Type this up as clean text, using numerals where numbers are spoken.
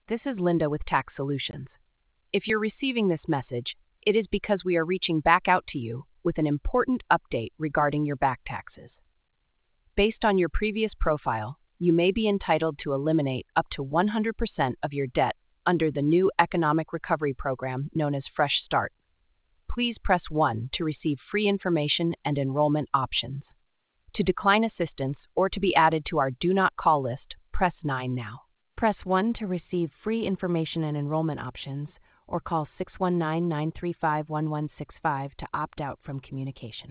This is Linda with Tax Solutions. If you're receiving this message, it is because we are reaching back out to you with an important update regarding your back taxes. Based on your previous profile, you may be entitled to eliminate up to 100% of your debt under the new Economic Recovery Program known as Fresh Start. Please press 1 to receive free information and enrollment options. To decline assistance or to be added to our Do Not Call list, press 9 now. Press 1 to receive free information and enrollment options, or call 619-935-1165 to opt out from communication.